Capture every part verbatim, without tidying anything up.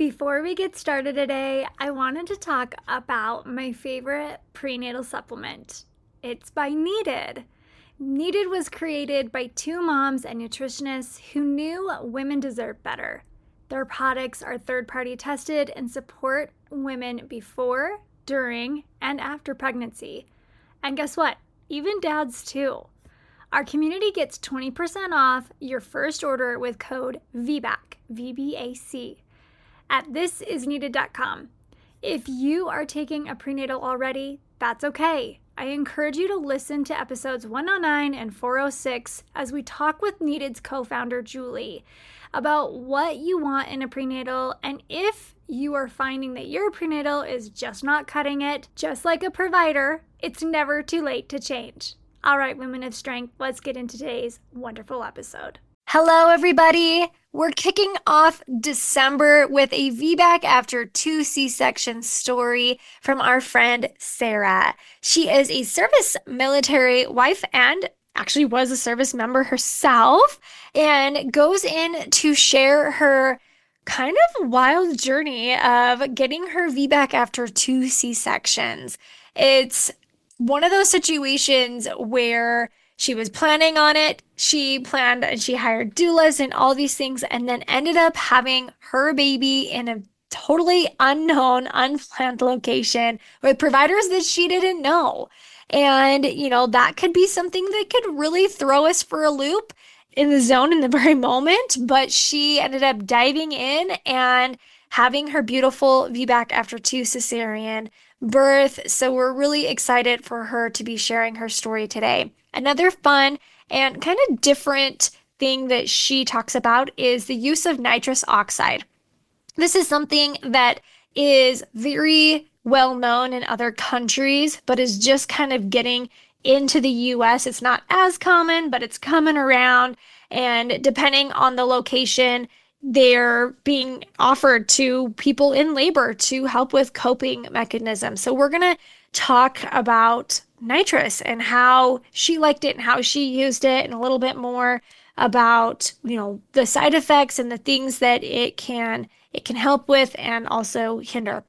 Before we get started today, I wanted to talk about my favorite prenatal supplement. It's by Needed. Needed was created by two moms and nutritionists who knew women deserve better. Their products are third-party tested and support women before, during, and after pregnancy. And guess what? Even dads too. Our community gets twenty percent off your first order with code V B A C, V B A C. at this is needed dot com. If you are taking a prenatal already, that's okay. I encourage you to listen to episodes one oh nine and four oh six as we talk with Needed's co-founder, Julie, about what you want in a prenatal, and if you are finding that your prenatal is just not cutting it, just like a provider, it's never too late to change. All right, women of strength, let's get into today's wonderful episode. Hello, everybody. We're kicking off December with a V BAC after two C-section story from our friend Sarah. She is a service military wife and actually was a service member herself, and goes in to share her kind of wild journey of getting her V BAC after two C-sections. It's one of those situations where she was planning on it. She planned and she hired doulas and all these things, and then ended up having her baby in a totally unknown, unplanned location with providers that she didn't know. And, you know, that could be something that could really throw us for a loop in the zone in the very moment. But she ended up diving in and having her beautiful V BAC after two cesarean birth. So we're really excited for her to be sharing her story today. Another fun and kind of different thing that she talks about is the use of nitrous oxide. This is something that is very well known in other countries, but is just kind of getting into the U S. It's not as common, but it's coming around. And depending on the location, they're being offered to people in labor to help with coping mechanisms. So we're going to talk about nitrous and how she liked it and how she used it, and a little bit more about, you know, the side effects and the things that it can it can help with and also hinder.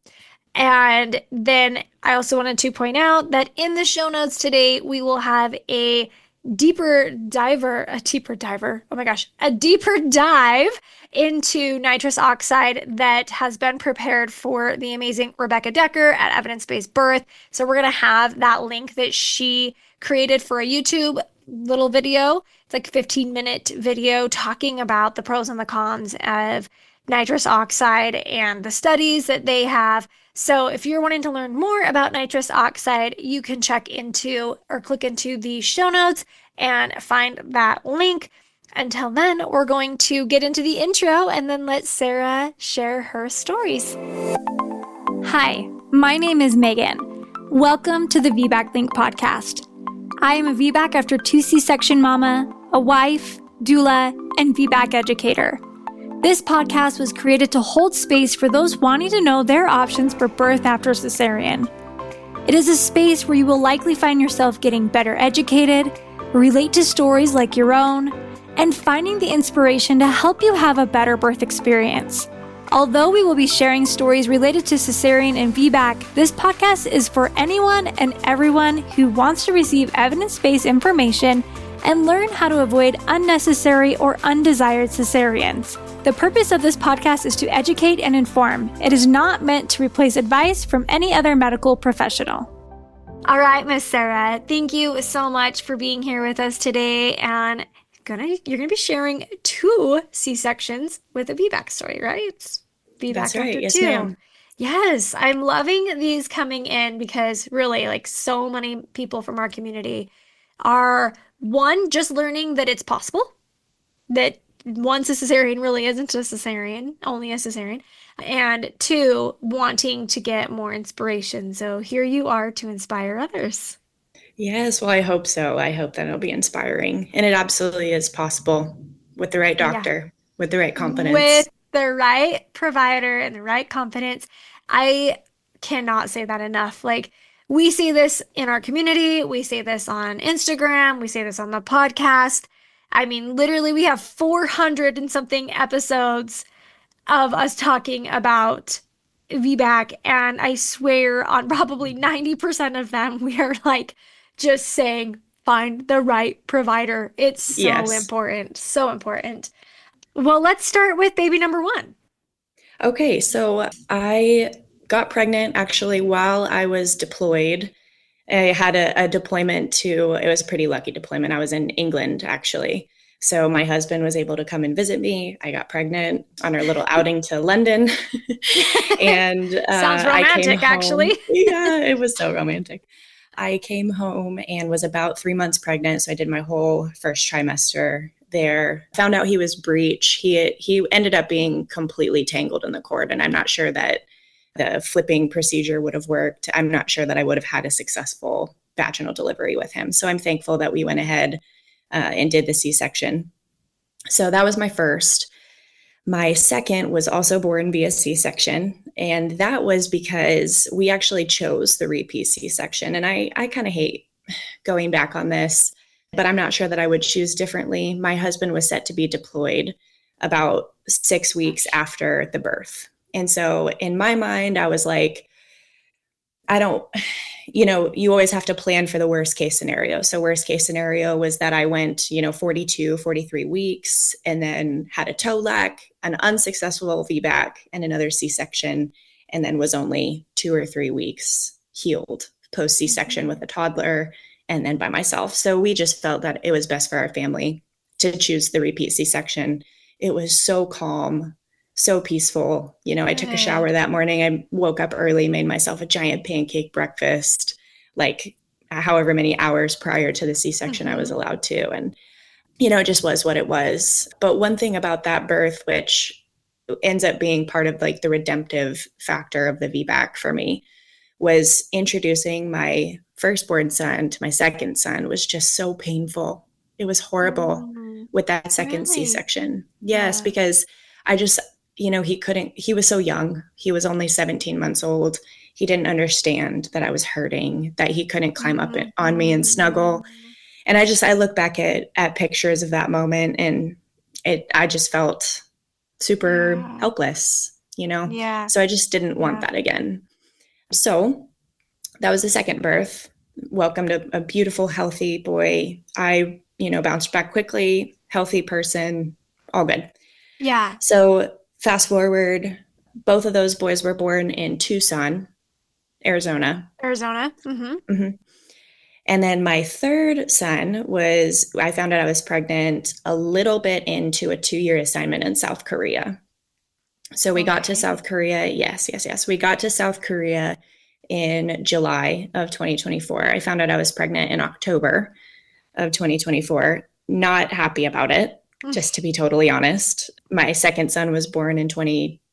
And then I also wanted to point out that in the show notes today, we will have a deeper diver, a deeper diver, oh my gosh, a deeper dive into nitrous oxide that has been prepared for the amazing Rebecca Decker at Evidence-Based Birth. So we're going to have that link that she created for a YouTube little video. It's like a fifteen minute video talking about the pros and the cons of nitrous oxide and the studies that they have. So if you're wanting to learn more about nitrous oxide, you can check into or click into the show notes and find that link. Until then, we're going to get into the intro and then let Sarah share her stories. Hi, my name is Megan. Welcome to the V BAC Link podcast. I am a V BAC after two C-section mama, a wife, doula, and V BAC educator. This podcast was created to hold space for those wanting to know their options for birth after cesarean. It is a space where you will likely find yourself getting better educated, relate to stories like your own, and finding the inspiration to help you have a better birth experience. Although we will be sharing stories related to cesarean and V BAC, this podcast is for anyone and everyone who wants to receive evidence-based information and learn how to avoid unnecessary or undesired cesareans. The purpose of this podcast is to educate and inform. It is not meant to replace advice from any other medical professional. All right, Miss Sarah, thank you so much for being here with us today. And gonna you're gonna be sharing two C-sections with a V BAC story, right? V BAC That's right. after Yes, two. ma'am. Yes, I'm loving these coming in because really, like, so many people from our community are, one, just learning that it's possible, that one cesarean really isn't a cesarean, only a cesarean, and two, wanting to get more inspiration. So here you are to inspire others. Yes, well, I hope so. I hope that it'll be inspiring. And it absolutely is possible with the right Yeah. doctor, with the right confidence. With the right provider and the right confidence. I cannot say that enough. Like, we see this in our community. We say this on Instagram. We say this on the podcast. I mean, literally, we have four hundred and something episodes of us talking about V BAC, and I swear on probably ninety percent of them, we are like just saying, find the right provider. It's so Yes. important, so important. Well, let's start with baby number one. Okay, so I got pregnant actually while I was deployed. I had a, a deployment to, it was a pretty lucky deployment. I was in England actually. So my husband was able to come and visit me. I got pregnant on our little outing to London. and uh, Sounds I came romantic, home. actually. Yeah, it was so romantic. I came home and was about three months pregnant. So I did my whole first trimester there. Found out he was breech. He he ended up being completely tangled in the cord, and I'm not sure that the flipping procedure would have worked. I'm not sure that I would have had a successful vaginal delivery with him. So I'm thankful that we went ahead uh, and did the C-section. So that was my first. My second was also born via C-section, and that was because we actually chose the repeat C-section. And I, I kind of hate going back on this, but I'm not sure that I would choose differently. My husband was set to be deployed about six weeks after the birth. And so in my mind, I was like, I don't, you know, you always have to plan for the worst case scenario. So worst case scenario was that I went, you know, forty-two, forty-three weeks and then had a toe lac, an unsuccessful V BAC and another C-section, and then was only two or three weeks healed post C-section mm-hmm. with a toddler and then by myself. So we just felt that it was best for our family to choose the repeat C-section. It was so calm, so peaceful. You know, I took a shower that morning. I woke up early, made myself a giant pancake breakfast, like however many hours prior to the C-section mm-hmm. I was allowed to. And, you know, it just was what it was. But one thing about that birth, which ends up being part of like the redemptive factor of the V BAC for me, was introducing my firstborn son to my second son was just so painful. It was horrible mm-hmm. with that second really? C-section. Yes, yeah. Because I just, you know, he couldn't, he was so young. He was only seventeen months old. He didn't understand that I was hurting, that he couldn't climb up mm-hmm. on me and snuggle. And I just, I look back at, at pictures of that moment and it, I just felt super yeah. helpless, you know? Yeah. So I just didn't want yeah. that again. So that was the second birth. Welcomed a, a beautiful, healthy boy. I, you know, bounced back quickly, healthy person, all good. Yeah. So fast forward, both of those boys were born in Tucson, Arizona. Arizona. Mm-hmm. Mm-hmm. And then my third son was, I found out I was pregnant a little bit into a two-year assignment in South Korea. So we okay. got to South Korea. Yes, yes, yes. We got to South Korea in July of twenty twenty-four. I found out I was pregnant in October of twenty twenty-four. Not happy about it, mm. just to be totally honest. My second son was born in twenty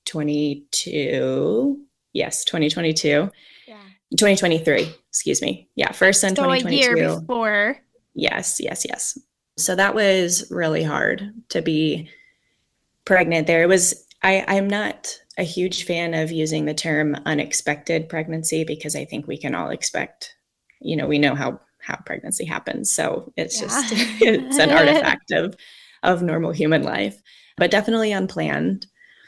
twenty-two. Yes, twenty twenty-two. Yeah. twenty twenty-three, excuse me. Yeah, first son so twenty twenty-two. A year before. Yes, yes, yes. So that was really hard to be pregnant there. It was, I, I'm not a huge fan of using the term unexpected pregnancy because I think we can all expect, you know, we know how, how pregnancy happens. So it's yeah. just, it's an artifact of, of normal human life, but definitely unplanned.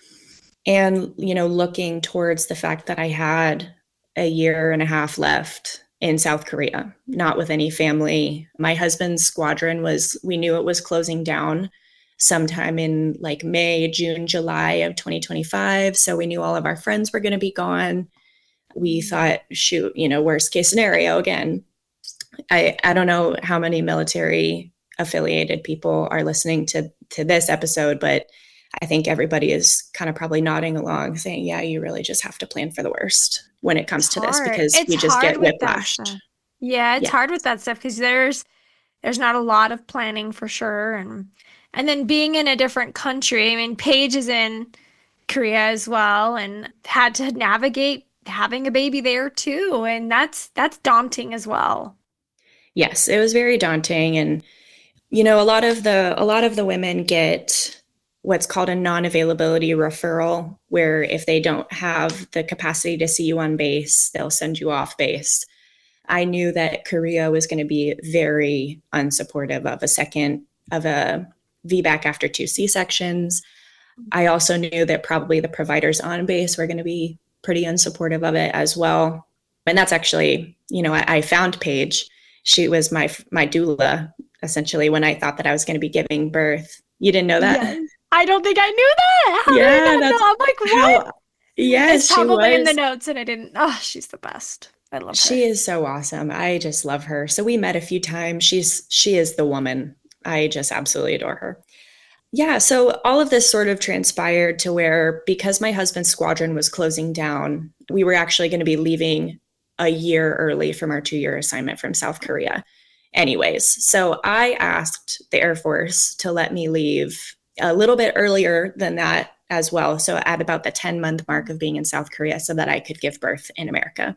And, you know, looking towards the fact that I had a year and a half left in South Korea, not with any family. My husband's squadron was, we knew it was closing down sometime in like May, June, July of twenty twenty-five. So we knew all of our friends were going to be gone. We thought, shoot, you know, worst case scenario again. I, I don't know how many military affiliated people are listening to, to this episode, but I think everybody is kind of probably nodding along saying, yeah, you really just have to plan for the worst when it comes it's to hard. this because it's we just get whiplashed. Yeah, it's yeah. hard with that stuff because there's there's not a lot of planning for sure. And and then being in a different country, I mean, Paige is in Korea as well and had to navigate having a baby there too. And that's that's daunting as well. Yes, it was very daunting. And, you know, a lot of the a lot of the women get what's called a non-availability referral, where if they don't have the capacity to see you on base, they'll send you off base. I knew that Korea was going to be very unsupportive of a second of a V BAC after two C-sections. I also knew that probably the providers on base were going to be pretty unsupportive of it as well. And that's actually, you know, I, I found Paige. She was my my doula, essentially, when I thought that I was going to be giving birth. You didn't know that? Yes. I don't think I knew that. How yeah, did I not that's know? I'm like, what? How, yes, it's probably she was. in the notes and I didn't. Oh, she's the best. I love her. She is so awesome. I just love her. So we met a few times. She's she is the woman. I just absolutely adore her. Yeah, so all of this sort of transpired to where, because my husband's squadron was closing down, we were actually going to be leaving a year early from our two-year assignment from South Korea. Anyways, so I asked the Air Force to let me leave a little bit earlier than that as well. So at about the ten-month mark of being in South Korea, so that I could give birth in America.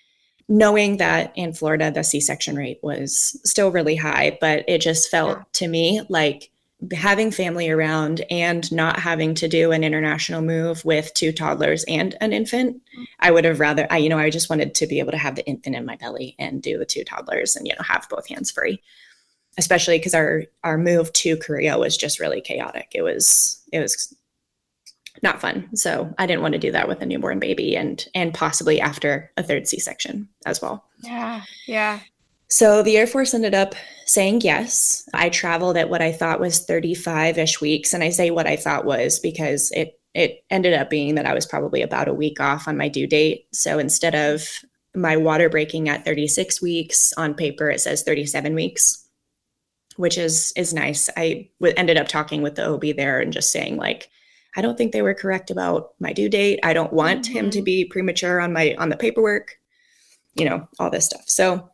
Knowing that in Florida, the C-section rate was still really high, but it just felt yeah. to me like having family around and not having to do an international move with two toddlers and an infant, I would have rather, I, you know, I just wanted to be able to have the infant in my belly and do the two toddlers and, you know, have both hands free, especially because our, our move to Korea was just really chaotic. It was, it was not fun. So I didn't want to do that with a newborn baby and, and possibly after a third C-section as well. Yeah. Yeah. So the Air Force ended up saying yes. I traveled at what I thought was thirty-five-ish weeks. And I say what I thought was because it it ended up being that I was probably about a week off on my due date. So instead of my water breaking at thirty-six weeks, on paper it says thirty-seven weeks, which is is nice. I w- ended up talking with the O B there and just saying, like, I don't think they were correct about my due date. I don't want mm-hmm. him to be premature on my on the paperwork, you know, all this stuff. So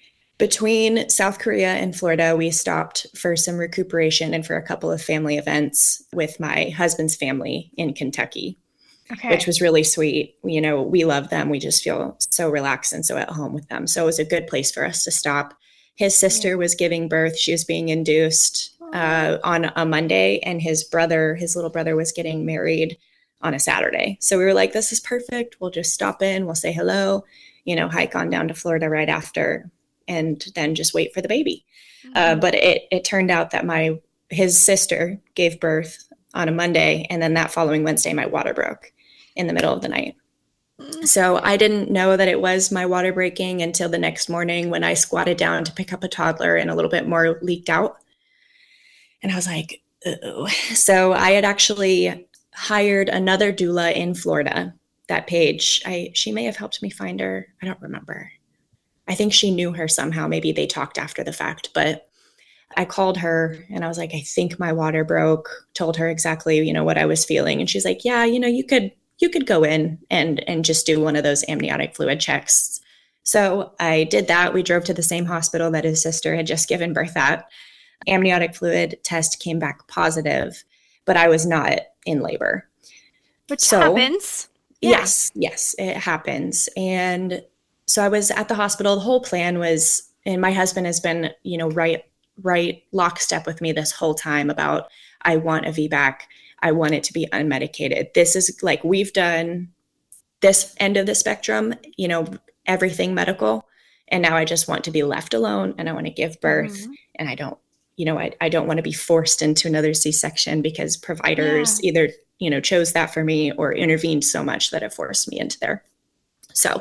between South Korea and Florida, we stopped for some recuperation and for a couple of family events with my husband's family in Kentucky, okay. which was really sweet. You know, we love them. We just feel so relaxed and so at home with them. So it was a good place for us to stop. His sister yeah. was giving birth. She was being induced uh, on a Monday, and his brother, his little brother, was getting married on a Saturday. So we were like, this is perfect. We'll just stop in. We'll say hello, you know, hike on down to Florida right after, and then just wait for the baby. Mm-hmm. Uh, but it it turned out that my his sister gave birth on a Monday, and then that following Wednesday, my water broke in the middle of the night. Mm-hmm. So I didn't know that it was my water breaking until the next morning when I squatted down to pick up a toddler and a little bit more leaked out. And I was like, oh. So I had actually hired another doula in Florida, that Paige. I she may have helped me find her. I don't remember. I think she knew her somehow. Maybe they talked after the fact, but I called her and I was like, I think my water broke, told her exactly, you know, what I was feeling. And she's like, yeah, you know, you could, you could go in and, and just do one of those amniotic fluid checks. So I did that. We drove to the same hospital that his sister had just given birth at. Amniotic fluid test came back positive, but I was not in labor. Which so, happens. Yeah. Yes, yes, it happens. And so I was at the hospital. The whole plan was, and my husband has been, you know, right, right lockstep with me this whole time about, I want a V BAC. I want it to be unmedicated. This is like, we've done this end of the spectrum, you know, everything medical. And now I just want to be left alone and I want to give birth. Mm-hmm. And I don't, you know, I, I don't want to be forced into another C-section because providers yeah. either, you know, chose that for me or intervened so much that it forced me into there. So,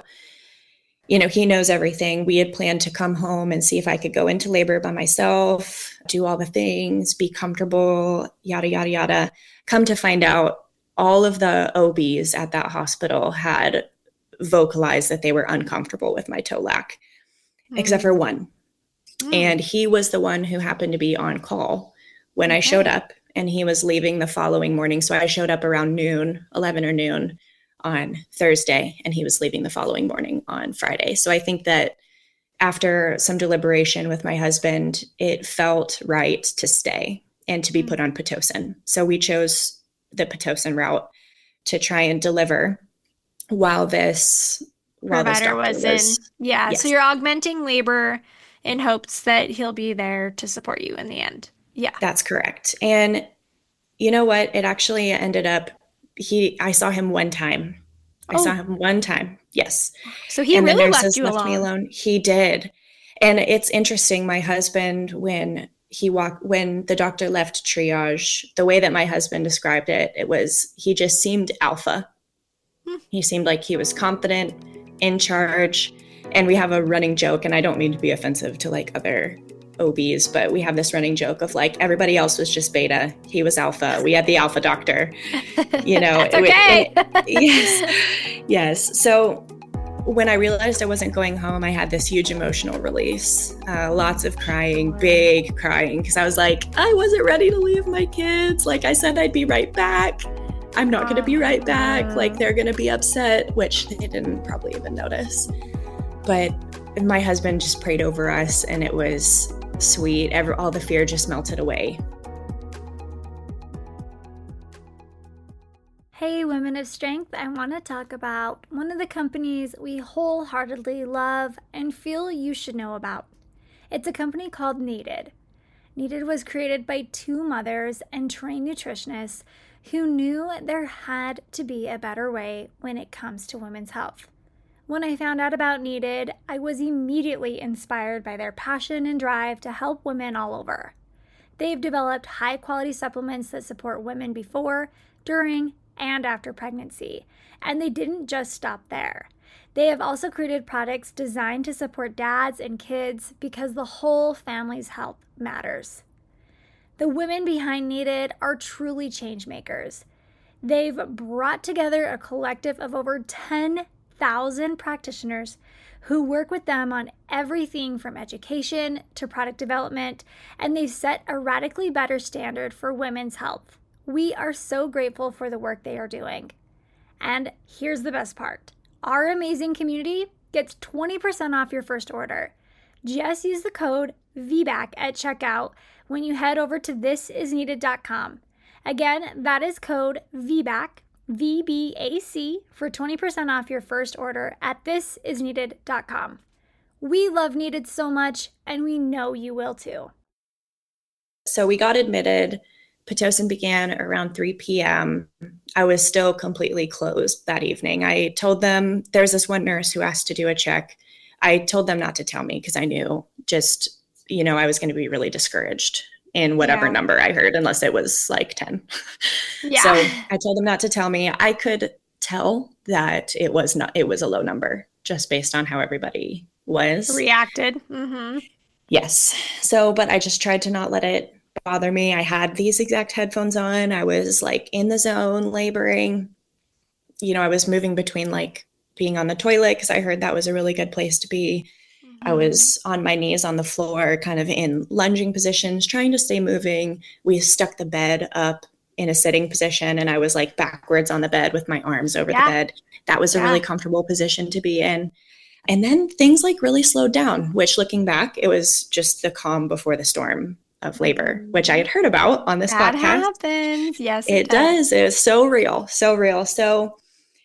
you know, he knows everything. We had planned to come home and see if I could go into labor by myself, do all the things, be comfortable, yada, yada, yada. Come to find out, all of the O Bs at that hospital had vocalized that they were uncomfortable with my T O L A C, mm. except for one. Mm. And he was the one who happened to be on call when okay. I showed up, and he was leaving the following morning. So I showed up around noon, eleven or noon on Thursday, and he was leaving the following morning on Friday. So I think that after some deliberation with my husband, it felt right to stay and to be mm. put on Pitocin. So we chose the Pitocin route to try and deliver while this while provider this was, was in. Yeah. Yes. So you're augmenting labor in hopes that he'll be there to support you in the end. Yeah. That's correct. And you know what? It actually ended up, he, I saw him one time. I oh. saw him one time. Yes. So he and really the left nurses you left alone. me alone. He did. And it's interesting. My husband, when he walked, when the doctor left triage, the way that my husband described it, it was, he just seemed alpha. Hmm. He seemed like he was confident, in charge. And we have a running joke, and I don't mean to be offensive to like other O Bs, but we have this running joke of like, everybody else was just beta. He was alpha. We had the alpha doctor, you know. That's okay. It, it, yes. Yes. So when I realized I wasn't going home, I had this huge emotional release, uh, lots of crying, big crying, because I was like, I wasn't ready to leave my kids. Like I said, I'd be right back. I'm not going to be right back. Like they're going to be upset, which they didn't probably even notice. But my husband just prayed over us, and it was sweet. Every, all the fear just melted away. Hey, Women of Strength, I want to talk about one of the companies we wholeheartedly love and feel you should know about. It's a company called Needed. Needed was created by two mothers and trained nutritionists who knew there had to be a better way when it comes to women's health. When I found out about Needed, I was immediately inspired by their passion and drive to help women all over. They've developed high-quality supplements that support women before, during, and after pregnancy. And they didn't just stop there. They have also created products designed to support dads and kids because the whole family's health matters. The women behind Needed are truly change makers. They've brought together a collective of over ten thousand practitioners who work with them on everything from education to product development, and they've set a radically better standard for women's health. We are so grateful for the work they are doing. And here's the best part. Our amazing community gets twenty percent off your first order. Just use the code V BAC at checkout when you head over to this is needed dot com. Again, that is code V BAC, V B A C, for twenty percent off your first order at this is needed dot com. We love Needed so much, and we know you will too. So we got admitted. Pitocin began around three p.m. I was still completely closed that evening. I told them, there's this one nurse who asked to do a check. I told them not to tell me because I knew just, you know, I was going to be really discouraged in whatever yeah. number I heard, unless it was like ten. Yeah. So I told them not to tell me. I could tell that it was not, it was a low number just based on how everybody was. Reacted. Mm-hmm. Yes. So, but I just tried to not let it bother me. I had these exact headphones on. I was like in the zone laboring. You know, I was moving between like being on the toilet because I heard that was a really good place to be. Mm-hmm. I was on my knees on the floor, kind of in lunging positions, trying to stay moving. We stuck the bed up in a sitting position, and I was like backwards on the bed with my arms over yeah. the bed. That was a yeah. really comfortable position to be in. And then things like really slowed down, which looking back, it was just the calm before the storm of labor, which I had heard about on this that podcast. That happens. Yes, it, it does. does. It was so real, so real. So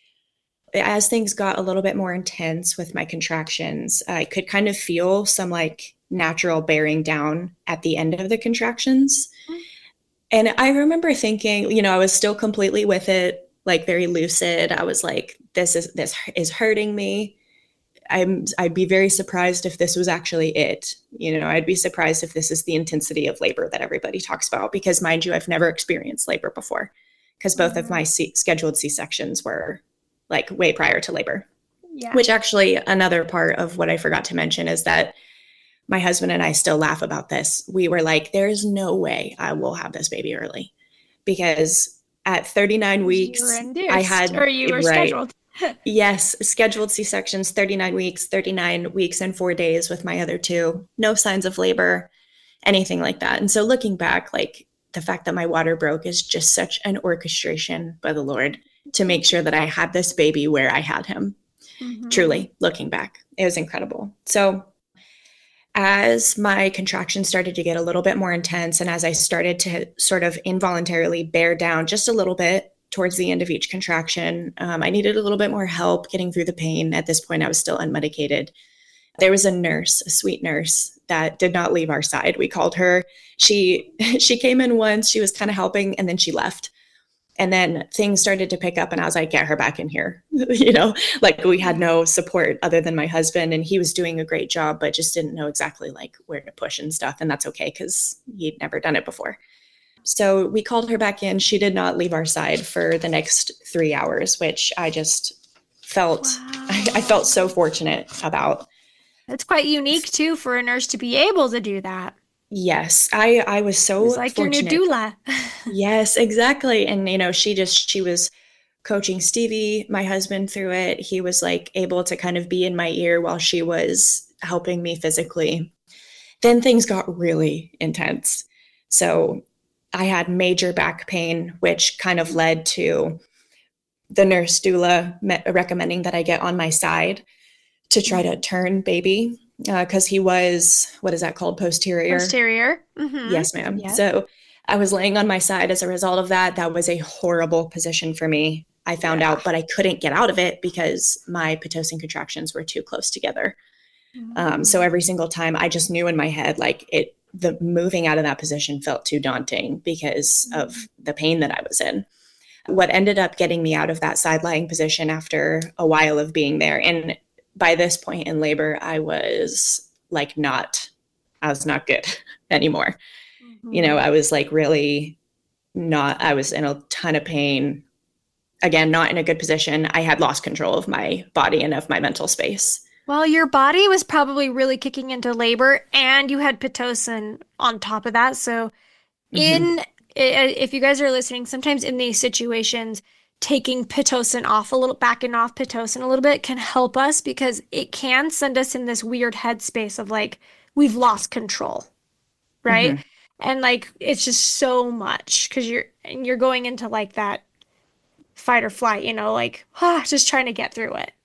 as things got a little bit more intense with my contractions, I could kind of feel some like natural bearing down at the end of the contractions. Mm-hmm. And I remember thinking, you know, I was still completely with it, like very lucid. I was like, this is, this is hurting me. I'm, I'd be very surprised if this was actually it. You know, I'd be surprised if this is the intensity of labor that everybody talks about, because mind you, I've never experienced labor before, because both mm-hmm. of my C- scheduled C-sections were like way prior to labor, yeah. which actually another part of what I forgot to mention is that my husband and I still laugh about this. We were like, there's no way I will have this baby early, because at thirty-nine weeks, you were induced, I had, or you were right, scheduled. Yes, scheduled C-sections, thirty-nine weeks, thirty-nine weeks and four days with my other two. No signs of labor, anything like that. And so looking back, like the fact that my water broke is just such an orchestration by the Lord to make sure that I had this baby where I had him. Mm-hmm. Truly, looking back, it was incredible. So as my contractions started to get a little bit more intense, and as I started to sort of involuntarily bear down just a little bit towards the end of each contraction, um, I needed a little bit more help getting through the pain. At this point, I was still unmedicated. There was a nurse, a sweet nurse, that did not leave our side. We called her. She she came in once. She was kind of helping, and then she left. And then things started to pick up and I was like, get her back in here. you know, like we had no support other than my husband, and he was doing a great job, but just didn't know exactly like where to push and stuff. And that's okay because he'd never done it before. So we called her back in. She did not leave our side for the next three hours, which I just felt, Wow. I, I felt so fortunate about. It's quite unique too for a nurse to be able to do that. Yes, I, I was It's so like your new fortunate. doula. Yes, exactly. And, you know, she just, she was coaching Stevie, my husband, through it. He was like able to kind of be in my ear while she was helping me physically. Then things got really intense. So I had major back pain, which kind of led to the nurse doula me- recommending that I get on my side to try to turn baby because uh, he was, what is that called? Posterior. Posterior. Mm-hmm. Yes, ma'am. Yep. So I was laying on my side as a result of that. That was a horrible position for me. I found Yeah. out, but I couldn't get out of it because my Pitocin contractions were too close together. Mm-hmm. Um, so every single time I just knew in my head, like it, the moving out of that position felt too daunting because mm-hmm. of the pain that I was in. What ended up getting me out of that side lying position after a while of being there, and by this point in labor, I was like not, I was not good anymore. Mm-hmm. You know, I was like really not, I was in a ton of pain. Again, not in a good position. I had lost control of my body and of my mental space. Well, your body was probably really kicking into labor and you had Pitocin on top of that. So in, mm-hmm. if you guys are listening, sometimes in these situations, taking Pitocin off a little, backing off Pitocin a little bit can help us because it can send us in this weird headspace of like, we've lost control, right? Mm-hmm. And like, it's just so much because you're, you're going into like that fight or flight, you know, like, ah, just trying to get through it.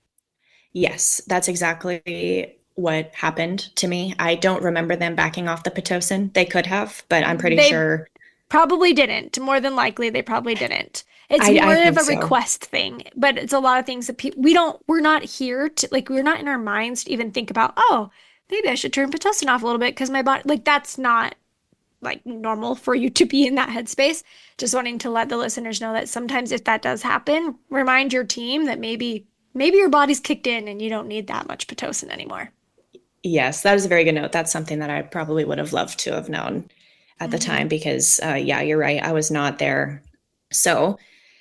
Yes, that's exactly what happened to me. I don't remember them backing off the Pitocin. They could have, but I'm pretty they sure. Probably didn't. More than likely, they probably didn't. It's I, more I of a so. request thing, but it's a lot of things that people, we don't, we're not here to, like, we're not in our minds to even think about, oh, maybe I should turn Pitocin off a little bit because my body, like, that's not, like, normal for you to be in that headspace. Just wanting to let the listeners know that sometimes if that does happen, remind your team that maybe, maybe your body's kicked in and you don't need that much Pitocin anymore. Yes, that is a very good note. That's something that I probably would have loved to have known at the mm-hmm. time because, uh, yeah, you're right. I was not there. So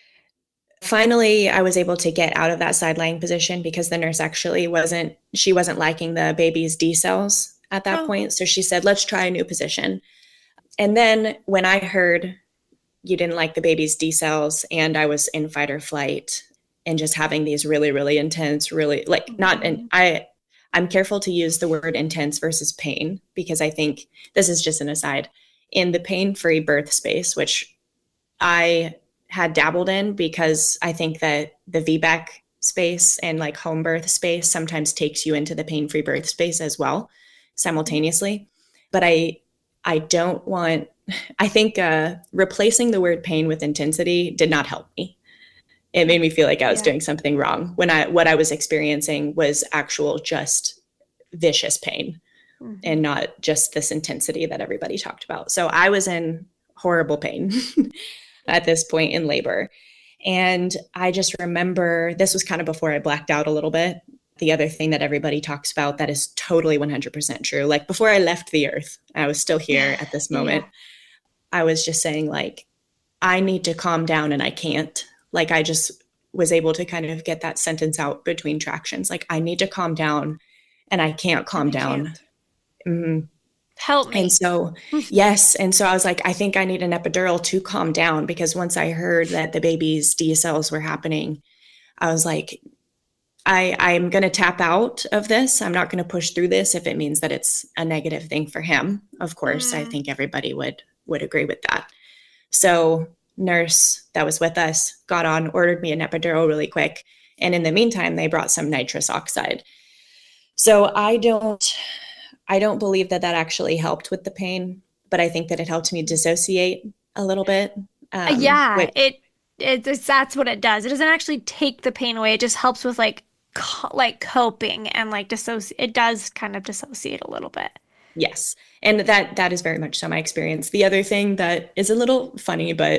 finally, I was able to get out of that side lying position because the nurse actually wasn't, she wasn't liking the baby's D cells at that oh. point. So she said, let's try a new position. And then when I heard you didn't like the baby's D cells and I was in fight or flight and just having these really, really intense, really like mm-hmm. not, and I, I'm careful to use the word intense versus pain because I think this is just an aside. In the pain-free birth space, which I had dabbled in because I think that the V BAC space and like home birth space sometimes takes you into the pain-free birth space as well simultaneously. But I I don't want, I think uh, replacing the word pain with intensity did not help me. It made me feel like I was yeah. doing something wrong when I what I was experiencing was actual just vicious pain. Mm-hmm. And not just this intensity that everybody talked about. So I was in horrible pain at this point in labor. And I just remember, this was kind of before I blacked out a little bit. The other thing that everybody talks about that is totally one hundred percent true. Like before I left the earth, I was still here at this moment. Yeah. I was just saying like, I need to calm down and I can't. Like I just was able to kind of get that sentence out between tractions. Like I need to calm down and I can't calm I down. Can't. Mm-hmm. Help me. And so, yes. And so I was like, I think I need an epidural to calm down because once I heard that the baby's D cells were happening, I was like, I, I'm going to tap out of this. I'm not going to push through this if it means that it's a negative thing for him. Of course, mm. I think everybody would, would agree with that. So nurse that was with us got on, ordered me an epidural really quick. And in the meantime, they brought some nitrous oxide. So I don't... I don't believe that that actually helped with the pain, but I think that it helped me dissociate a little bit. Um, yeah, which, it, it that's what it does. It doesn't actually take the pain away. It just helps with like co- like coping and like dissociate. It does kind of dissociate a little bit. Yes, and that that is very much so my experience. The other thing that is a little funny, but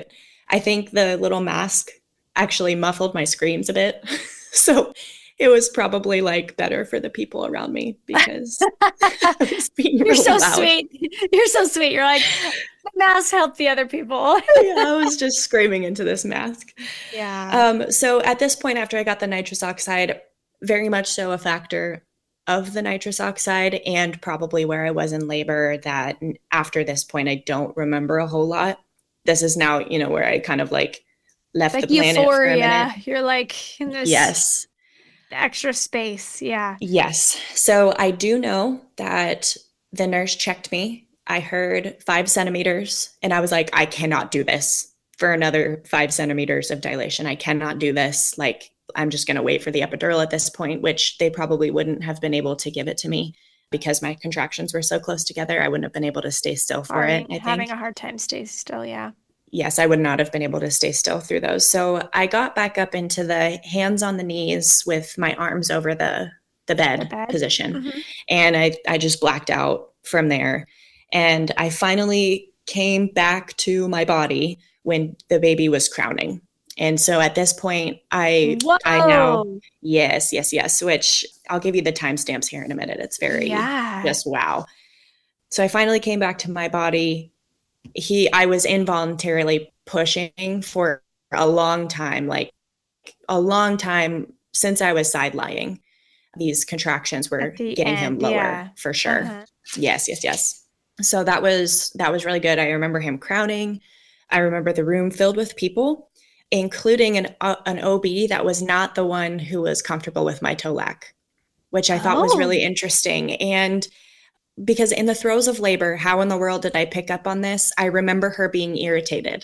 I think the little mask actually muffled my screams a bit. So it was probably like better for the people around me because I was being You're really so loud. sweet. You're so sweet. You're like, the mask helped the other people. Yeah, I was just screaming into this mask. Yeah. Um, so at this point, after I got the nitrous oxide, very much so a factor of the nitrous oxide and probably where I was in labor that after this point, I don't remember a whole lot. This is now, you know, where I kind of like left Like the planet for a euphoria. minute. You're like in this Yes. extra space. Yeah. Yes. So I do know that the nurse checked me. I heard five centimeters and I was like, I cannot do this for another five centimeters of dilation. I cannot do this. Like, I'm just going to wait for the epidural at this point, which they probably wouldn't have been able to give it to me because my contractions were so close together. I wouldn't have been able to stay still for Already it. I having think. a hard time staying still. Yeah. Yes, I would not have been able to stay still through those. So I got back up into the hands on the knees with my arms over the the bed, The bed. position. Mm-hmm. And I, I just blacked out from there. And I finally came back to my body when the baby was crowning. And so at this point, I Whoa. I now, yes, yes, yes, which I'll give you the timestamps here in a minute. It's very Yeah. just wow. So I finally came back to my body. He, I was involuntarily pushing for a long time, like a long time since I was side lying. These contractions were At the getting him end, lower yeah. for sure. Uh-huh. Yes, yes, yes. So that was that was really good. I remember him crowning. I remember the room filled with people, including an uh, an O B that was not the one who was comfortable with my Tolac, which I thought was Oh. really interesting. And because in the throes of labor, how in the world did I pick up on this? I remember her being irritated.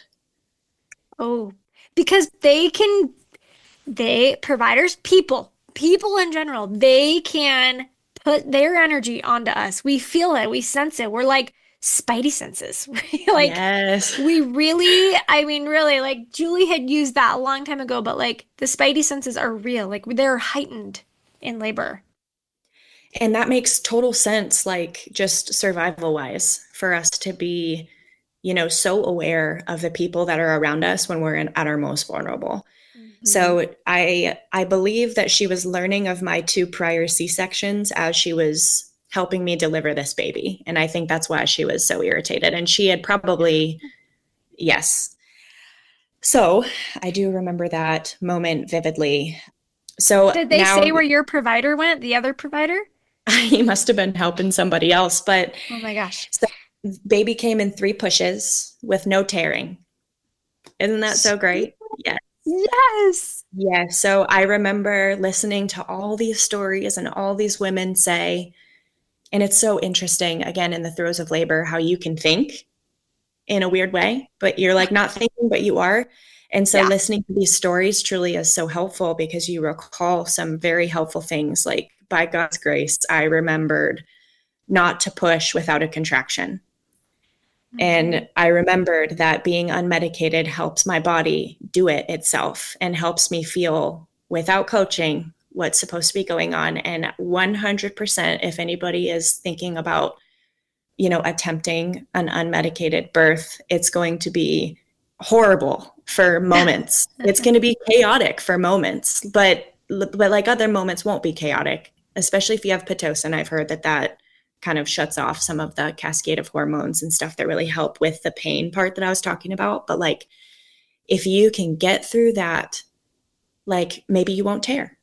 Oh, because they can, they, providers, people, people in general, they can put their energy onto us. We feel it, we sense it. We're like spidey senses. Like, Yes. we really, I mean, really, like Julie had used that a long time ago, but like the spidey senses are real. Like they're heightened in labor. And that makes total sense, like just survival wise, for us to be, you know, so aware of the people that are around us when we're in, at our most vulnerable. Mm-hmm. So I I believe that she was learning of my two prior C-sections as she was helping me deliver this baby. And I think that's why she was so irritated. And she had probably, yes. So I do remember that moment vividly. So did they now, say where your provider went, the other provider? He must have been helping somebody else, but oh my gosh. So baby came in three pushes with no tearing. Isn't that so great? Yes. Yes. Yeah. So I remember listening to all these stories and all these women say, and it's so interesting, again, in the throes of labor, how you can think in a weird way, but you're like not thinking, but you are. And so yeah. Listening to these stories truly is so helpful because you recall some very helpful things. Like, by God's grace, I remembered not to push without a contraction. Mm-hmm. And I remembered that being unmedicated helps my body do it itself and helps me feel, without coaching, what's supposed to be going on. And one hundred percent, if anybody is thinking about, you know, attempting an unmedicated birth, it's going to be horrible for moments. It's going to be chaotic for moments, but but like other moments won't be chaotic, especially if you have Pitocin. I've heard that that kind of shuts off some of the cascade of hormones and stuff that really help with the pain part that I was talking about. But like, if you can get through that, like maybe you won't tear.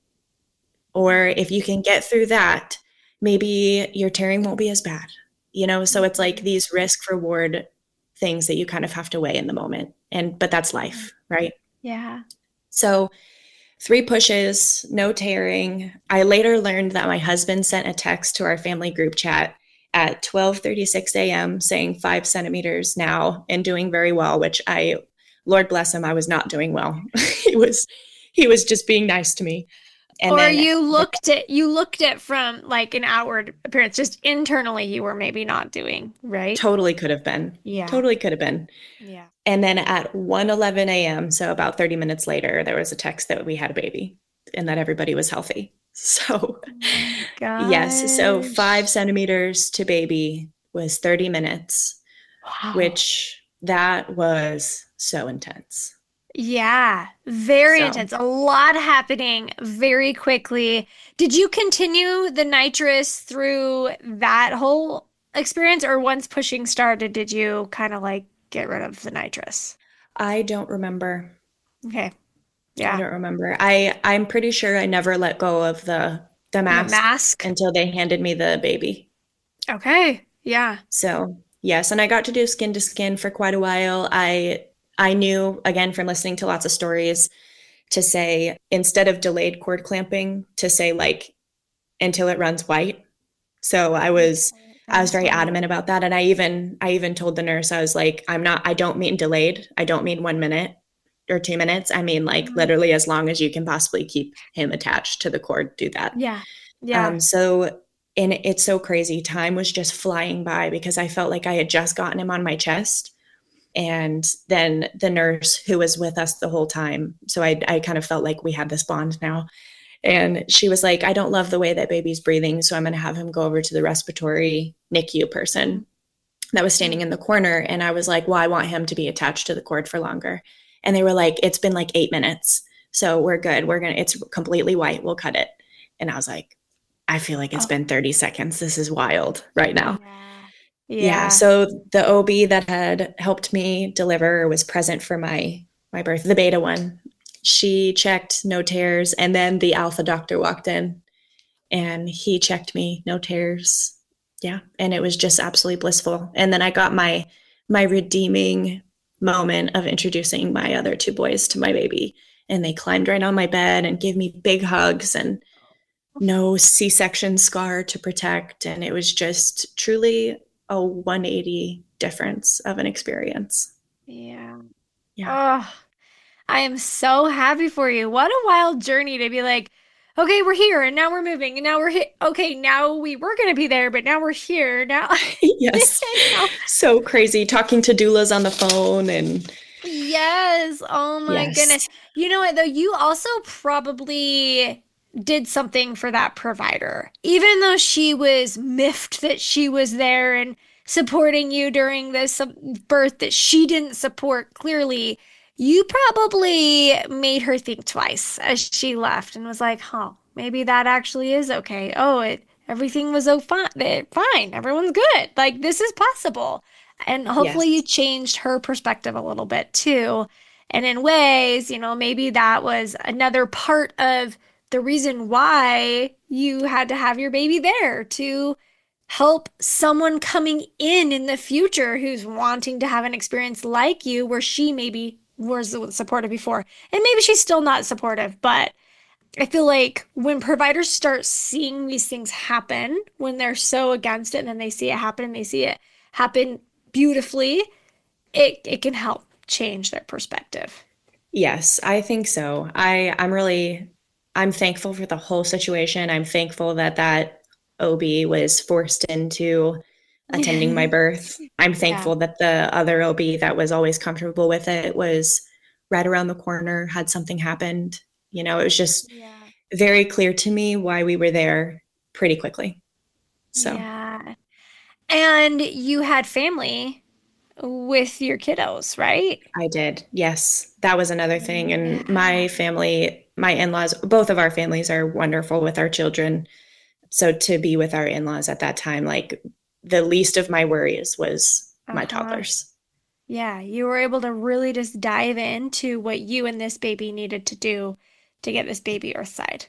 Or if you can get through that, maybe your tearing won't be as bad, you know? So it's like these risk reward things that you kind of have to weigh in the moment. And, but that's life, right? Yeah. So three pushes, no tearing. I later learned that my husband sent a text to our family group chat at twelve thirty-six a.m. saying five centimeters now and doing very well, which I, Lord bless him, I was not doing well. he was, he was just being nice to me. And or then, you looked at you looked at from like an outward appearance, just internally you were maybe not doing right. Totally could have been. Yeah. Totally could have been. Yeah. And then at one eleven a.m., so about thirty minutes later, there was a text that we had a baby and that everybody was healthy. So oh yes. So five centimeters to baby was thirty minutes, wow. Which that was so intense. Yeah, very So intense. A lot happening very quickly. Did you continue the nitrous through that whole experience, or once pushing started, did you kind of like get rid of the nitrous? I don't remember. Okay. I Yeah. don't remember. I I'm pretty sure I never let go of the the The mask mask. until they handed me the baby. Okay. Yeah. So, yes, and I got to do skin to skin for quite a while. I I knew again from listening to lots of stories to say instead of delayed cord clamping to say like until it runs white. So I was I was Runs very white. adamant about that and I even I even told the nurse I was like I'm not I don't mean delayed. I don't mean one minute or two minutes. I mean like Mhm. literally as long as you can possibly keep him attached to the cord, do that. Yeah. Yeah. Um, so, and it's so crazy. Time was just flying by because I felt like I had just gotten him on my chest. And then the nurse who was with us the whole time. So I, I kind of felt like we had this bond now. And she was like, I don't love the way that baby's breathing. So I'm going to have him go over to the respiratory NICU person that was standing Mhm. in the corner. And I was like, well, I want him to be attached to the cord for longer. And they were like, it's been like eight minutes. So we're good. We're going to, it's completely white. We'll cut it. And I was like, I feel like it's Oh, been thirty seconds. This is wild right now. yeah. Yeah. Yeah. So the O B that had helped me deliver was present for my my birth, the beta one. She checked no tears, and then the alpha doctor walked in and he checked me, no tears. Yeah. And it was just absolutely blissful. And then I got my my redeeming moment of introducing my other two boys to my baby. And they climbed right on my bed and gave me big hugs and no C-section scar to protect. And it was just truly a one eighty difference of an experience. Yeah. Yeah. Oh, I am so happy for you. What a wild journey to be like, okay, we're here and now we're moving and now we're here. Okay, now we were going to be there, but now we're here. Now, Yes. now. So crazy talking to doulas on the phone and Yes. Oh my goodness. yes. You know what, though? You also probably did something for that provider, even though she was miffed that she was there and supporting you during this um, birth that she didn't support clearly. You probably made her think twice as she left and was like, huh, maybe that actually is okay. Oh, it everything was oh fine. Fine. Everyone's good. Like this is possible. And hopefully you Yes. changed her perspective a little bit too. And in ways, you know, maybe that was another part of the reason why you had to have your baby there to help someone coming in in the future who's wanting to have an experience like you, where she maybe was supportive before. And maybe she's still not supportive, but I feel like when providers start seeing these things happen, when they're so against it and then they see it happen and they see it happen beautifully, it it can help change their perspective. Yes, I think so. I I'm really I'm thankful for the whole situation. I'm thankful that that O B was forced into attending my birth. I'm Yeah. thankful that the other O B that was always comfortable with it was right around the corner, had something happened. You know, it was just Yeah. very clear to me why we were there pretty quickly. So Yeah. And you had family with your kiddos, right? I did. Yes, that was another thing. And Yeah. my family, my in laws, both of our families are wonderful with our children. So to be with our in laws at that time, like the least of my worries was my Uh-huh. toddlers. Yeah, you were able to really just dive into what you and this baby needed to do to get this baby earthside.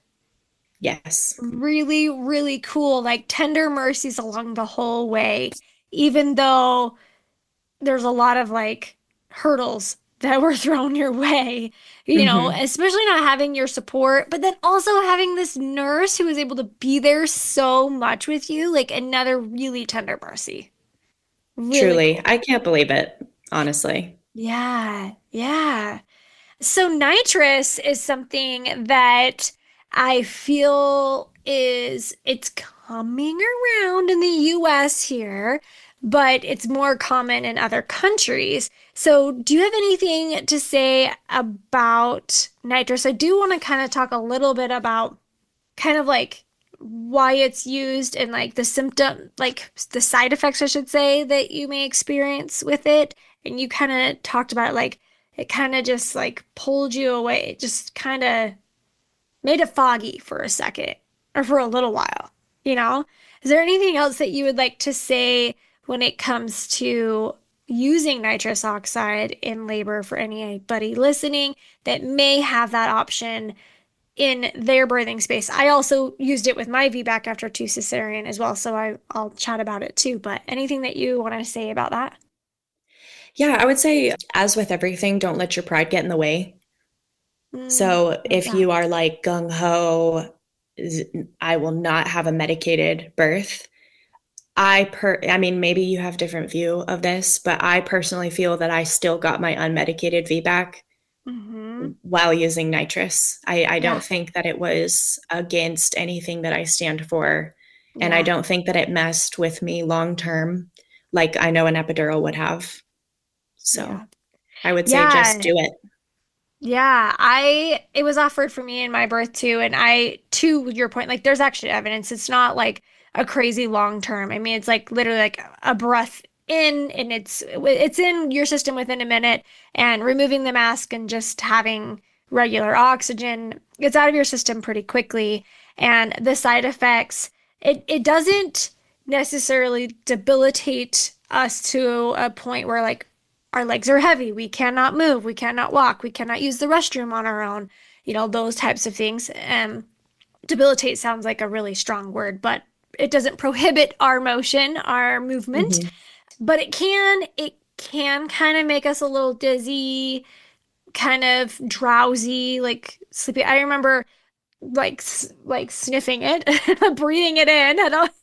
Yes. Really, really cool, like tender mercies along the whole way, even though there's a lot of like hurdles that were thrown your way, you know, Hmm. especially not having your support, but then also having this nurse who was able to be there so much with you, like another really tender mercy. Really Truly. cool. I can't believe it, honestly. Yeah, yeah. So nitrous is something that I feel is it's coming around in the U S here, but it's more common in other countries. So do you have anything to say about nitrous? I do want to kind of talk a little bit about kind of like why it's used and like the symptom, like the side effects, I should say, that you may experience with it. And you kind of talked about like it kind of just like pulled you away. It just kind of made it foggy for a second or for a little while, you know? Is there anything else that you would like to say when it comes to using nitrous oxide in labor for anybody listening that may have that option in their birthing space? I also used it with my V BAC after two cesarean as well, so I, I'll chat about it too. But anything that you want to say about that? Yeah, I would say, as with everything, don't let your pride get in the way. Mm, So love if that. you are like gung ho, I will not have a medicated birth. I per I mean, maybe you have different view of this, but I personally feel that I still got my unmedicated V BAC Hmm. while using nitrous. I, I Yeah, don't think that it was against anything that I stand for. And I yeah, don't think that it messed with me long term, like I know an epidural would have. So yeah. I would say just Yeah, do it. yeah, I it was offered for me in my birth too, and I to your point, like there's actually evidence. It's not like a crazy long term. I mean, it's like literally like a breath in, and it's it's in your system within a minute, and removing the mask and just having regular oxygen, it's out of your system pretty quickly. And the side effects, it it doesn't necessarily debilitate us to a point where like our legs are heavy. We cannot move. We cannot walk. We cannot use the restroom on our own. You know, those types of things. Um, debilitate sounds like a really strong word, but it doesn't prohibit our motion, our movement, Hmm. but it can, it can kind of make us a little dizzy, kind of drowsy, like sleepy. I remember like like sniffing it, breathing it in,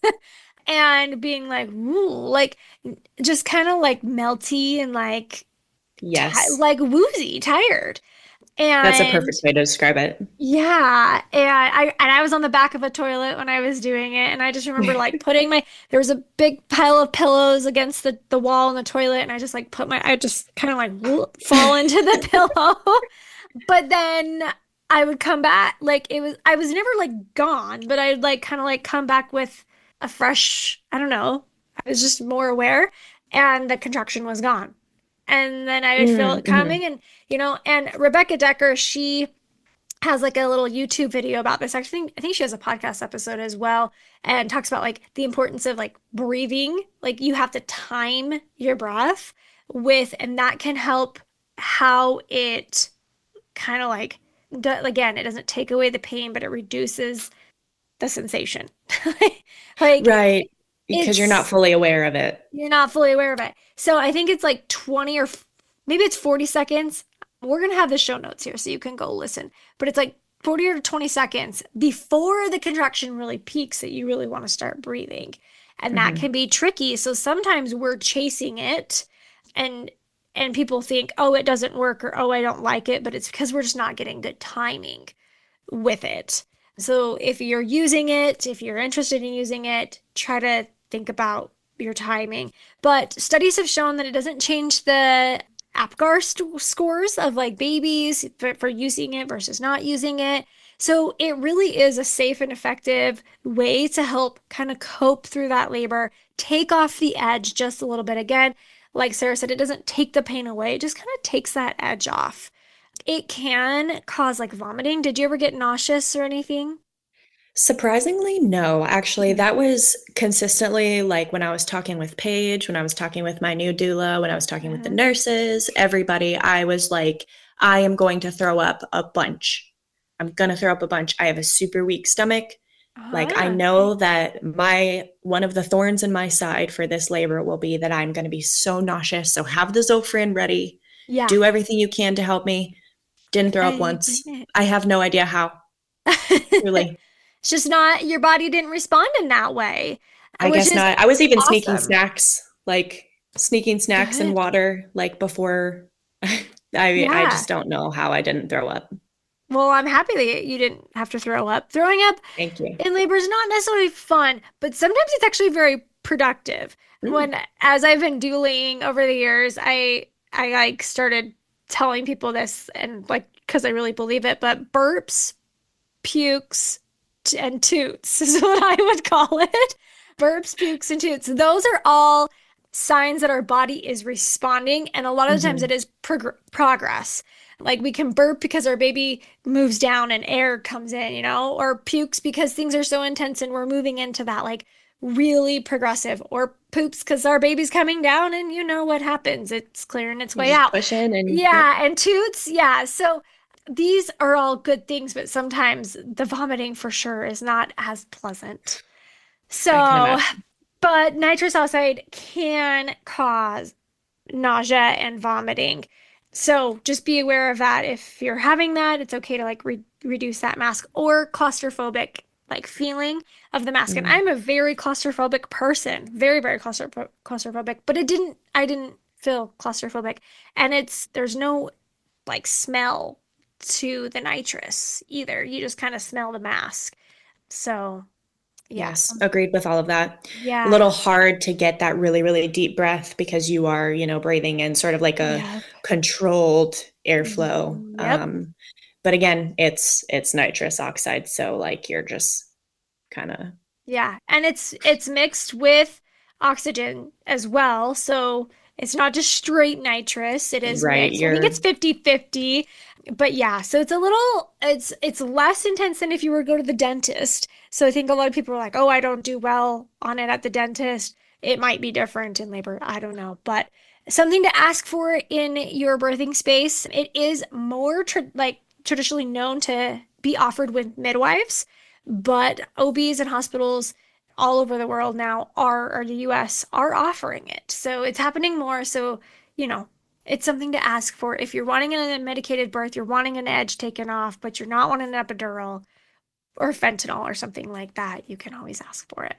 and being like, ooh, like just kind of like melty and like ti Yes, like woozy, tired. that's a And perfect way to describe it. yeah, and I and I was on the back of a toilet when I was doing it, and I just remember like putting my there was a big pile of pillows against the the wall in the toilet, and I just like put my I just kind of like whoop, fall into the pillow. But then I would come back like it was I was never like gone, but I'd like kind of like come back with a fresh, I don't know. I was just more aware, and the contraction was gone. And then I would feel it Mm-hmm. coming, and you know, and Rebecca Decker, she has like a little YouTube video about this. Actually, I think she has a podcast episode as well, and talks about like the importance of like breathing. Like you have to time your breath with, and that can help how it kind of like, again, it doesn't take away the pain, but it reduces the sensation. Like Right, because you're not it's, fully aware of it. you're not fully aware of it. So I think it's like twenty or maybe it's forty seconds. We're going to have the show notes here so you can go listen. But it's like forty or twenty seconds before the contraction really peaks that you really want to start breathing. And that Hmm. can be tricky. So sometimes we're chasing it and and people think, "Oh, it doesn't work," or "Oh, I don't like it," but it's because we're just not getting good timing with it. So if you're using it, if you're interested in using it, try to think about your timing. But studies have shown that it doesn't change the APGAR st- scores of like babies for, for using it versus not using it. So it really is a safe and effective way to help kind of cope through that labor, take off the edge just a little bit. Again, like Sarah said, it doesn't take the pain away, it just kind of takes that edge off. It can cause like vomiting. Did you ever get nauseous or anything? Surprisingly, no. Actually, Mm. that was consistently like when I was talking with Paige, when I was talking with my new doula, when I was talking with the Uh-huh. nurses, everybody, I was like, I am going to throw up a bunch. I'm going to throw up a bunch. I have a super weak stomach. Like, I Ah, okay. know that my one of the thorns in my side for this labor will be that I'm going to be so nauseous. So have the Zofran ready. Yeah. Do everything you can to help me. Didn't throw up And you once. did I have no idea how, it. truly. It's just not, your body didn't respond in that way, I which guess is not. I was even sneaking awesome. snacks, like sneaking snacks and Good. water, like before. I I Yeah. just don't know how I didn't throw up. Well, I'm happy that you didn't have to throw up. Throwing up Thank you. in labor is not necessarily fun, but sometimes it's actually very productive. Mm. When, as I've been dueling over the years, I I like started telling people this and like because I really believe it, but burps, pukes, t- and toots is what I would call it. Burps, pukes, and toots. Those are all. signs that our body is responding. And a lot of the times Mm-hmm. it is prog- progress. Like we can burp because our baby moves down and air comes in, you know, or pukes because things are so intense and we're moving into that like really progressive, or poops because our baby's coming down and you know what happens. It's clearing its You way just out. push in and yep, Yeah. And toots. Yeah. So these are all good things, but sometimes the vomiting for sure is not as pleasant. I can So, imagine. but nitrous oxide can cause nausea and vomiting. So just be aware of that. If you're having that, it's okay to like re- reduce that mask or claustrophobic like feeling of the mask. And Mm. I'm a very claustrophobic person, very, very claustroph- claustrophobic, but it didn't, I didn't feel claustrophobic. And it's, there's no like smell to the nitrous either. You just kind of smell the mask. So, yeah. Yes, agreed with all of that. A little Yeah. hard to get that really, really deep breath because you are, you know, breathing in sort of like a Yeah. controlled airflow. Yep. Um, but again, it's it's nitrous oxide, so like you're just kind of Yeah. And it's it's mixed with oxygen as well. So it's not just straight nitrous. It is right. mixed. I think You're it's fifty fifty. But yeah, so it's a little it's it's less intense than if you were to go to the dentist. So I think a lot of people are like, "Oh, I don't do well on it at the dentist." It might be different in labor. I don't know. But something to ask for in your birthing space. It is more tra- like traditionally known to be offered with midwives, but O Bs and hospitals all over the world now are, or the U S, are offering it. So it's happening more. So, you know, it's something to ask for. If you're wanting a medicated birth, you're wanting an edge taken off, but you're not wanting an epidural or fentanyl or something like that, you can always ask for it.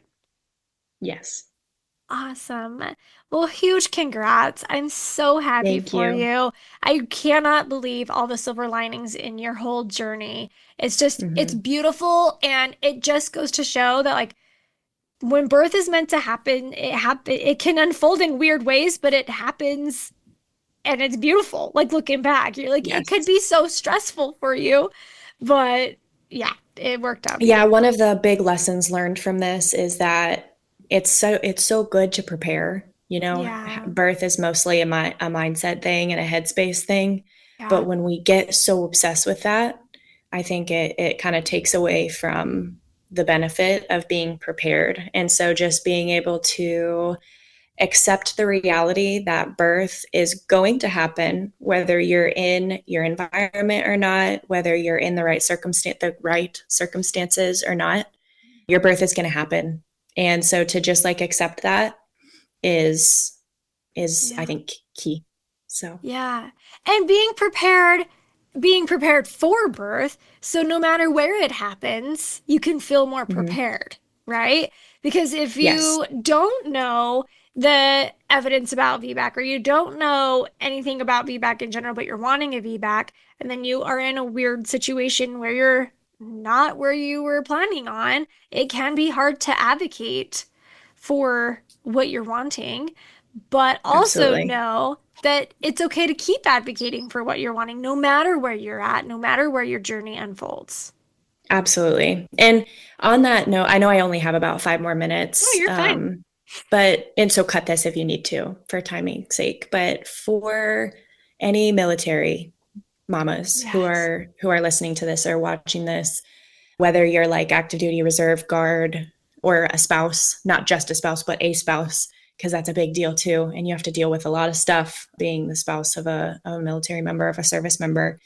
yes. Awesome. Well, huge congrats. I'm so happy Thank for you. you. I cannot believe all the silver linings in your whole journey. It's just, it's Hmm. beautiful. And it just goes to show that, like, when birth is meant to happen, it happen it can unfold in weird ways, but it happens and it's beautiful. Like looking back, you're like, it could Yes. be so stressful for you, but yeah, it worked out Yeah, beautiful. one of the big lessons learned from this is that it's so it's so good to prepare. You know, Yeah. birth is mostly a, mi- a mindset thing and a headspace thing, Yeah. but when we get so obsessed with that, I think it it kind of takes away from the benefit of being prepared. And so just being able to accept the reality that birth is going to happen, whether you're in your environment or not, whether you're in the right circumstance, the right circumstances or not, your birth is going to happen. And so to just like accept that is, is I Yeah. think key. So Yeah. And being prepared, being prepared for birth. So no matter where it happens, you can feel more mhm. prepared, right? Because if Yes, you don't know the evidence about V BAC, or you don't know anything about V BAC in general, but you're wanting a V BAC, and then you are in a weird situation where you're not where you were planning on, it can be hard to advocate for what you're wanting, but also absolutely. know that it's okay to keep advocating for what you're wanting, no matter where you're at, no matter where your journey unfolds. Absolutely. And on that note, I know I only have about five more Oh, minutes. you're fine. Um, but, and so cut this if you need to for timing's sake. But for any military mamas who Yes. are who are listening to this or watching this, whether you're like active duty reserve guard or a spouse, not just a spouse, but a spouse, because that's a big deal too. And you have to deal with a lot of stuff being the spouse of a, of a military member, of a service member.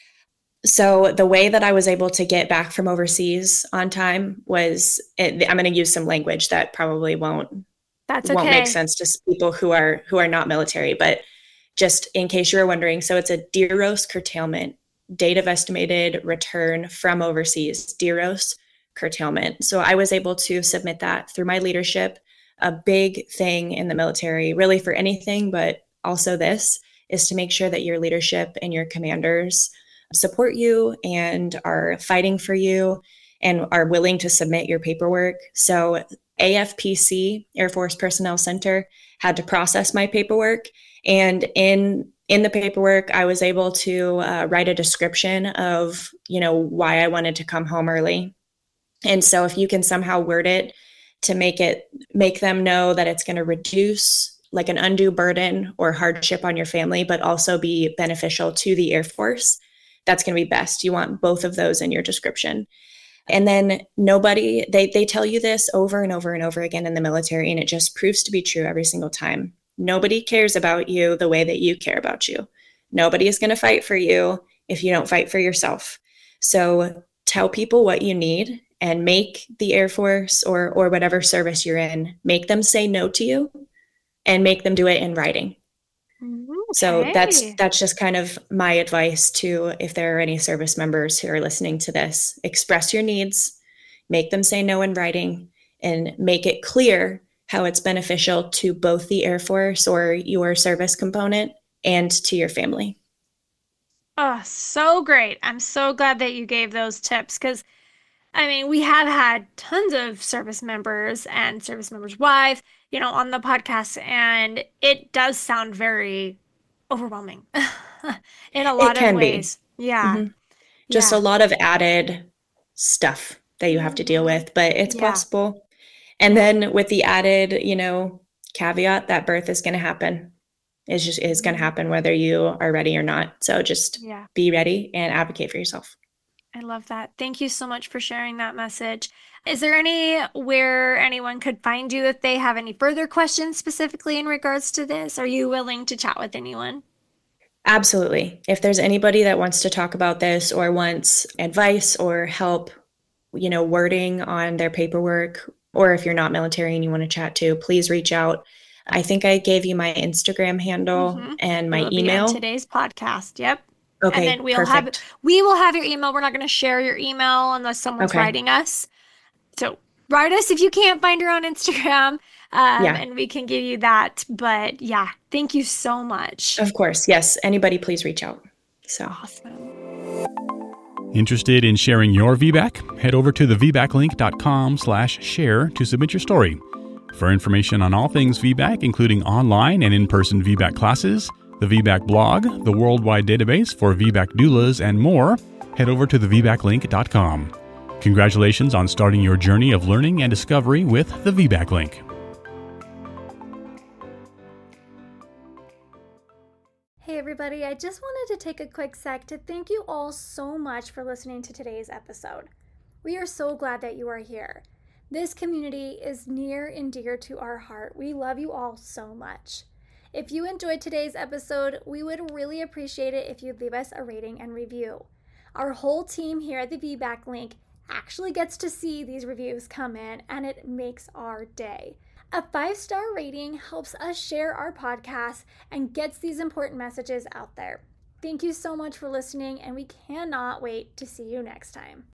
So the way that I was able to get back from overseas on time was, I'm going to use some language that probably won't That's won't make okay. sense to people who are who are not military, but just in case you were wondering, so it's a DEROS curtailment, date of estimated return from overseas, DEROS curtailment. So I was able to submit that through my leadership. A big thing in the military, really for anything, but also this, is to make sure that your leadership and your commanders support you and are fighting for you and are willing to submit your paperwork. So A F P C, Air Force Personnel Center, had to process my paperwork. And in in the paperwork, I was able to uh, write a description of, you know, why I wanted to come home early. And so if you can somehow word it to make it make them know that it's going to reduce like an undue burden or hardship on your family, but also be beneficial to the Air Force, that's going to be best. You want both of those in your description. And then nobody, they, they tell you this over and over and over again in the military, and it just proves to be true every single time. Nobody cares about you the way that you care about you. Nobody is going to fight for you if you don't fight for yourself. So tell people what you need and make the Air Force or or whatever service you're in, make them say no to you and make them do it in writing. Okay. So that's that's just kind of my advice to, if there are any service members who are listening to this, express your needs, make them say no in writing, and make it clear how it's beneficial to both the Air Force or your service component and to your family. Oh, so great. I'm so glad that you gave those tips because, I mean, we have had tons of service members and service members' wives, you know, on the podcast, and it does sound very overwhelming in a lot It can of be. ways. Yeah. Mhm. Just Yeah. a lot of added stuff that you have to deal with, but it's Yeah. possible. And then with the added, you know, caveat that birth is going to happen. It's just is going to happen whether you are ready or not. So just Yeah. be ready and advocate for yourself. I love that. Thank you so much for sharing that message. Is there anywhere anyone could find you if they have any further questions specifically in regards to this? Are you willing to chat with anyone? Absolutely. If there's anybody that wants to talk about this or wants advice or help, you know, wording on their paperwork, or if you're not military and you want to chat too, please reach out. I think I gave you my Instagram handle Mhm. and It my will be email. on today's podcast. Yep. Okay, And then we'll perfect. have we will have your email. We're not going to share your email unless someone's Okay. writing us. So write us if you can't find her on Instagram, um, Yeah. and we can give you that. But yeah, thank you so much. Of course. Yes. Anybody, please reach out. So Awesome. Interested in sharing your V BAC? Head over to the v bac link dot com slash share to submit your story. For information on all things V BAC, including online and in-person V BAC classes, the V BAC blog, the worldwide database for V BAC doulas, and more, head over to the v bac link dot com. Congratulations on starting your journey of learning and discovery with the V BAC Link. Hey everybody, I just wanted to take a quick sec to thank you all so much for listening to today's episode. We are so glad that you are here. This community is near and dear to our heart. We love you all so much. If you enjoyed today's episode, we would really appreciate it if you'd leave us a rating and review. Our whole team here at the V BAC Link actually gets to see these reviews come in, and it makes our day. A five-star rating helps us share our podcast and gets these important messages out there. Thank you so much for listening, and we cannot wait to see you next time.